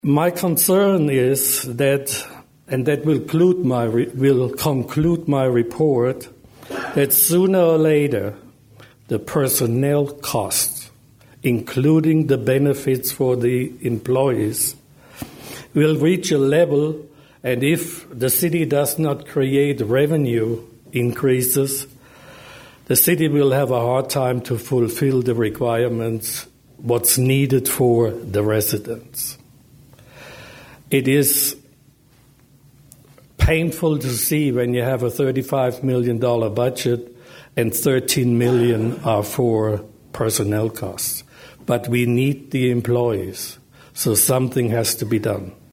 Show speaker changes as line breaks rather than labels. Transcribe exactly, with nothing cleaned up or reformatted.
My concern is that, and that will conclude my, re- will conclude my report, that sooner or later the personnel costs, including the benefits for the employees, will reach a level, and if the city does not create revenue increases, the city will have a hard time to fulfill the requirements, what's needed for the residents. It is painful to see when you have a thirty-five million dollars budget and thirteen million dollars are for personnel costs. But we need the employees, so something has to be done.